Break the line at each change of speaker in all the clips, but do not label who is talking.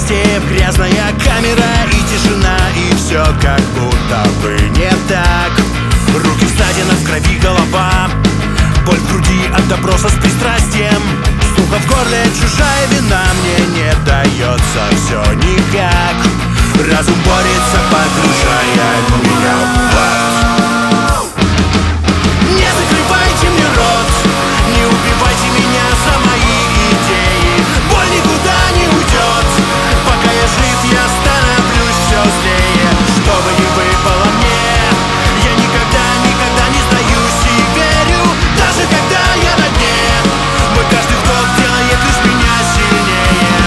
месте грязная камера и тишина, и все как будто бы не так. Руки в ссадинах, в крови голова, боль в груди от допроса с пристрастием. Сухо в горле, чужая вина мне не дается все никак. Разум борется, погружая меня в ад. Не закрывайте мне рот, не убивайте меня за мои идеи. Боль никуда не уйдет, пока я жив, я становлюсь все злее. Что бы ни выпало мне, я никогда, никогда не сдаюсь и верю, даже когда я на дне. Мой каждый вдох делает лишь меня сильнее.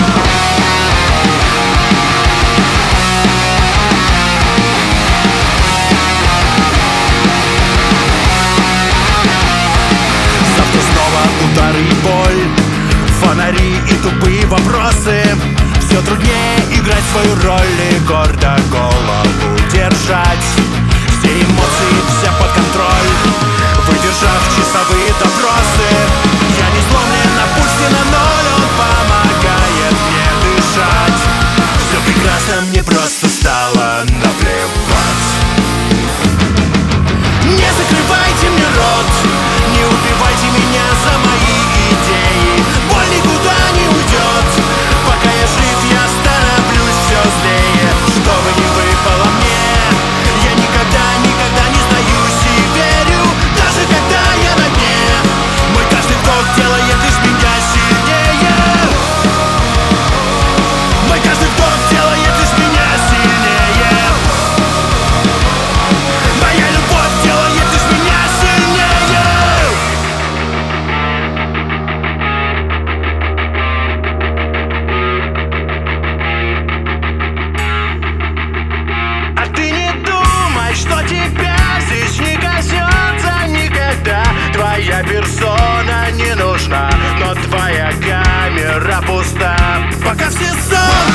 Завтра снова удары и боль, фонари и тупые вопросы. Все труднее играть свою роль и гордо голову держать. Все эмоции взяв под контроль, выдержав часовые допросы. Я не сломлен, а пульс не на ноль, он помогает мне дышать. Все прекрасно, мне просто стало наплевать. Не закрывайте мне рот, не убивайте меня за мои идеи. Боль никуда не уйдет, пока я жив, я становлюсь все злее. Что бы ни выпало мне, я никогда, никогда не сдаюсь и верю, даже когда я на дне. Мой каждый вдох делает лишь меня сильнее. Мой каждый вдох делает лишь меня сильнее. Моя любовь делает лишь меня сильнее. А ты не думай, что тебя здесь не коснется никогда. Твоя персона не нужна, но твоя камера пуста. Пока все сон